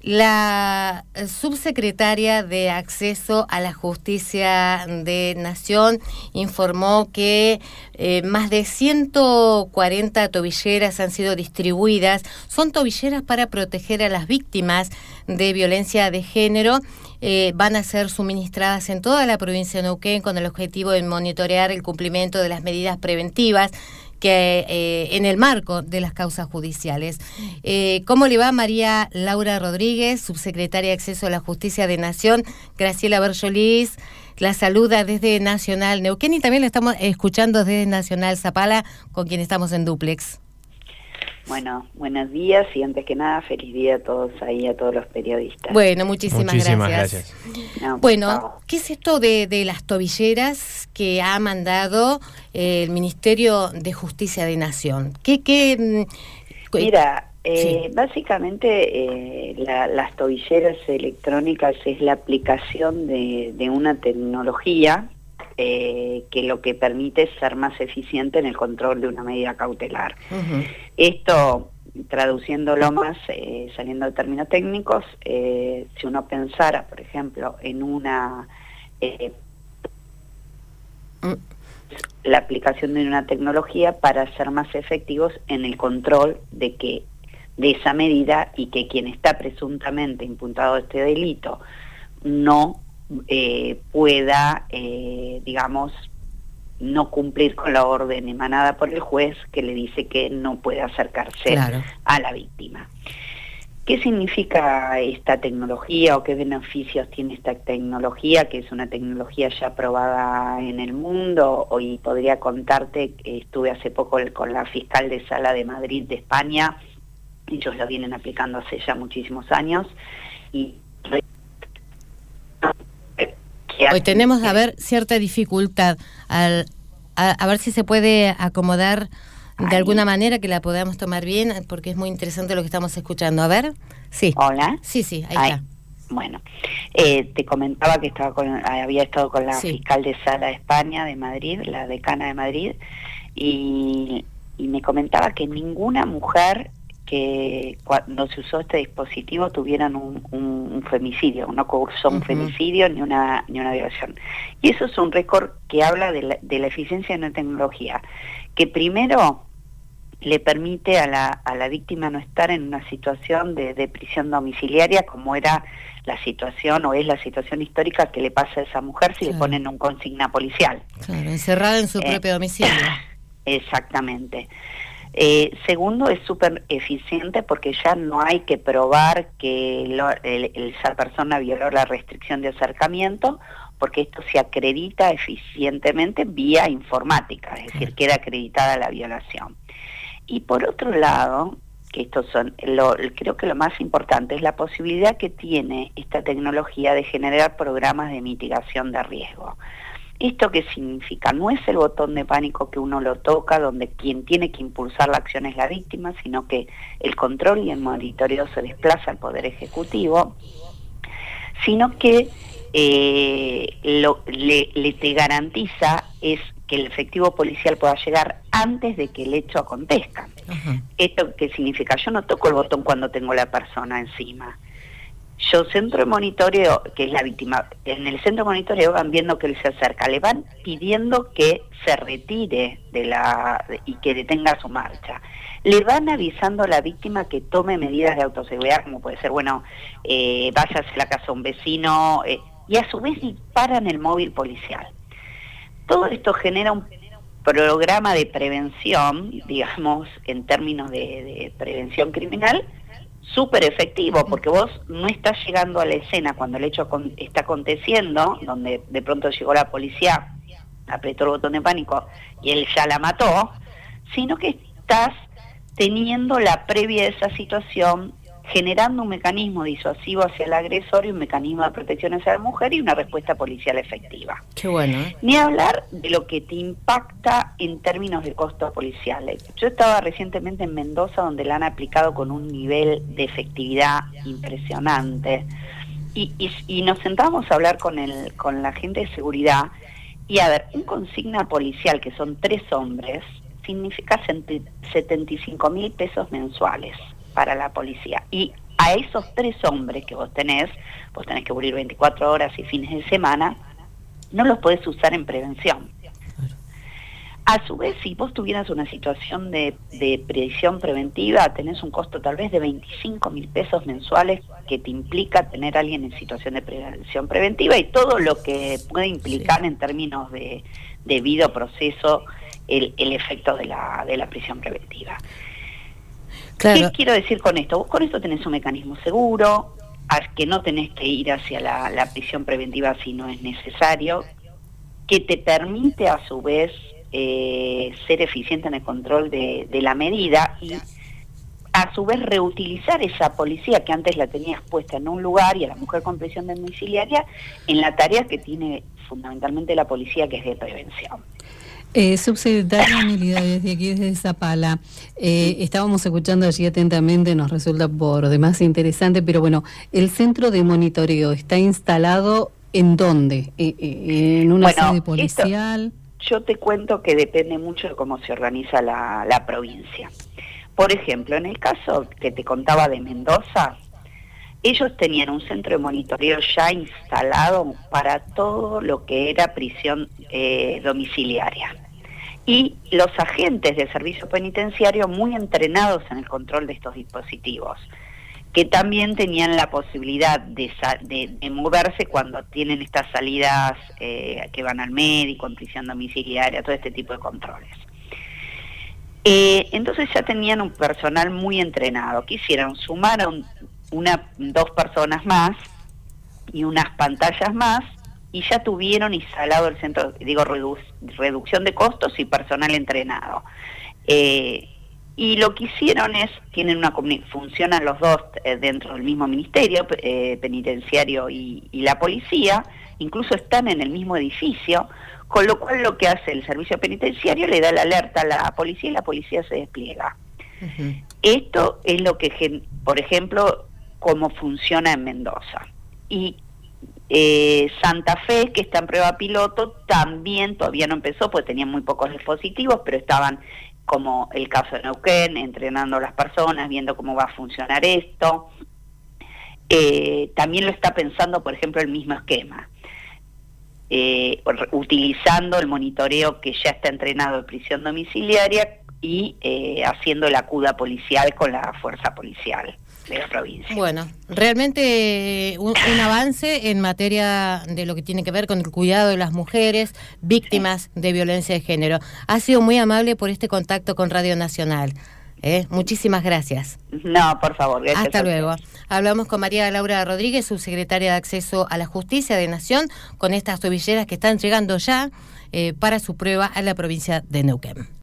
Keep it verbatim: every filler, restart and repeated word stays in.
La subsecretaria de Acceso a la Justicia de Nación informó que eh, más de ciento cuarenta tobilleras han sido distribuidas. Son tobilleras para proteger a las víctimas de violencia de género. Eh, van a ser suministradas en toda la provincia de Neuquén con el objetivo de monitorear el cumplimiento de las medidas preventivas que eh, en el marco de las causas judiciales. Eh, ¿Cómo le va María Laura Rodríguez, subsecretaria de Acceso a la Justicia de Nación? Graciela Berjolís la saluda desde Nacional Neuquén y también la estamos escuchando desde Nacional Zapala, con quien estamos en dúplex. Bueno, buenos días y antes que nada, feliz día a todos ahí, a todos los periodistas. Bueno, muchísimas, muchísimas gracias. gracias. No, bueno, no. ¿Qué es esto de, de las tobilleras que ha mandado eh, el Ministerio de Justicia de Nación? ¿Qué, qué, Mira, eh, sí. básicamente eh, la, las tobilleras electrónicas es la aplicación de, de una tecnología Eh, que lo que permite es ser más eficiente en el control de una medida cautelar. Uh-huh. Esto, traduciéndolo más, eh, saliendo de términos técnicos, eh, si uno pensara, por ejemplo, en una... Eh, uh. la aplicación de una tecnología para ser más efectivos en el control de que de esa medida y que quien está presuntamente imputado de este delito no Eh, pueda, eh, digamos, no cumplir con la orden emanada por el juez que le dice que no puede acercarse claro. a la víctima. ¿Qué significa esta tecnología o qué beneficios tiene esta tecnología, que es una tecnología ya probada en el mundo? Hoy podría contarte que estuve hace poco con la fiscal de Sala de Madrid de España, ellos lo vienen aplicando hace ya muchísimos años, y hoy tenemos a ver cierta dificultad al, a, a ver si se puede acomodar de Ahí. alguna manera que la podamos tomar bien, porque es muy interesante lo que estamos escuchando. A ver, sí. Hola. Sí, sí, ahí, ahí. está. Bueno, eh, te comentaba que estaba con, había estado con la sí. fiscal de Sala de España de Madrid, la decana de Madrid, y, y me comentaba que ninguna mujer que cuando se usó este dispositivo tuvieran un, un, un femicidio, no cursó un uh-huh. femicidio ni una ni una violación. Y eso es un récord que habla de la, de la eficiencia de una tecnología, que primero le permite a la, a la víctima no estar en una situación de, de prisión domiciliaria, como era la situación o es la situación histórica que le pasa a esa mujer si claro. le ponen un consigna policial. Claro, encerrada en su eh, propio domicilio. Exactamente. Eh, segundo, es súper eficiente porque ya no hay que probar que lo, el, el, esa persona violó la restricción de acercamiento, porque esto se acredita eficientemente vía informática, es decir, queda acreditada la violación. Y por otro lado, que estos son, lo, creo que lo más importante es la posibilidad que tiene esta tecnología de generar programas de mitigación de riesgo. ¿Esto qué significa? No es el botón de pánico que uno lo toca, donde quien tiene que impulsar la acción es la víctima, sino que el control y el monitoreo se desplaza al Poder Ejecutivo, sino que eh, lo, le, le te garantiza es que el efectivo policial pueda llegar antes de que el hecho acontezca. Uh-huh. ¿Esto qué significa? Yo no toco el botón cuando tengo la persona encima. Yo centro de monitoreo, que es la víctima, en el centro de monitoreo van viendo que él se acerca, le van pidiendo que se retire de la y que detenga su marcha. Le van avisando a la víctima que tome medidas de autoseguridad, como puede ser, bueno, eh, váyase a la casa de un vecino, eh, y a su vez disparan el móvil policial. Todo esto genera un programa de prevención, digamos, en términos de, de prevención criminal, súper efectivo, porque vos no estás llegando a la escena cuando el hecho con, está aconteciendo, donde de pronto llegó la policía, apretó el botón de pánico y él ya la mató, sino que estás teniendo la previa de esa situación, generando un mecanismo disuasivo hacia el agresor y un mecanismo de protección hacia la mujer y una respuesta policial efectiva. Qué bueno, ¿eh? Ni hablar de lo que te impacta en términos de costos policiales. Yo estaba recientemente en Mendoza, donde la han aplicado con un nivel de efectividad impresionante, y, y, y nos sentamos a hablar con, el, con la gente de seguridad, y a ver, un consigna policial, que son tres hombres, significa setenta y cinco mil pesos mensuales para la policía. Y A esos tres hombres que vos tenés, vos tenés que cubrir veinticuatro horas y fines de semana, no los podés usar en prevención. A su vez, si vos tuvieras una situación de, de prisión preventiva, tenés un costo tal vez de veinticinco mil pesos mensuales que te implica tener a alguien en situación de prisión preventiva y todo lo que puede implicar sí. en términos de debido proceso el, el efecto de la, de la prisión preventiva. Claro. ¿Qué quiero decir con esto? Vos con esto tenés un mecanismo seguro, que no tenés que ir hacia la, la prisión preventiva si no es necesario, que te permite a su vez Eh, ser eficiente en el control de, de la medida y a su vez reutilizar esa policía que antes la tenías puesta en un lugar y a la mujer con prisión domiciliaria en la tarea que tiene fundamentalmente la policía, que es de prevención. Eh, subsecretaria Nelida, desde aquí, desde Zapala, eh, estábamos escuchando allí atentamente, nos resulta por demás interesante, pero bueno, el centro de monitoreo está instalado ¿en dónde? Eh, eh, ¿En una bueno, sede policial? Esto... Yo te cuento que depende mucho de cómo se organiza la, la provincia. Por ejemplo, en el caso que te contaba de Mendoza, ellos tenían un centro de monitoreo ya instalado para todo lo que era prisión eh, domiciliaria. Y los agentes del servicio penitenciario muy entrenados en el control de estos dispositivos, que también tenían la posibilidad de, de, de moverse cuando tienen estas salidas eh, que van al médico, en prisión domiciliaria, todo este tipo de controles. Eh, entonces ya tenían un personal muy entrenado. ¿Qué hicieron? Sumaron una, dos personas más y unas pantallas más y ya tuvieron instalado el centro, digo, redu reducción de costos y personal entrenado. Eh, Y lo que hicieron es, tienen una funcionan los dos eh, dentro del mismo ministerio, eh, penitenciario y, y la policía, incluso están en el mismo edificio, con lo cual lo que hace el servicio penitenciario le da la alerta a la policía y la policía se despliega. Uh-huh. Esto es lo que, por ejemplo, cómo funciona en Mendoza. Y eh, Santa Fe, que está en prueba piloto, también todavía no empezó, porque tenían muy pocos dispositivos, pero estaban, como el caso de Neuquén, entrenando a las personas, viendo cómo va a funcionar esto. Eh, también lo está pensando, por ejemplo, el mismo esquema, eh, utilizando el monitoreo que ya está entrenado en prisión domiciliaria y eh, haciendo la acuda policial con la fuerza policial de la provincia. Bueno, realmente un, un avance en materia de lo que tiene que ver con el cuidado de las mujeres víctimas sí. de violencia de género. Ha sido muy amable por este contacto con Radio Nacional. ¿Eh? Muchísimas gracias. No, por favor. Gracias. Hasta luego. Hablamos con María Laura Rodríguez, subsecretaria de Acceso a la Justicia de Nación, con estas tobilleras que están llegando ya eh, para su prueba a la provincia de Neuquén.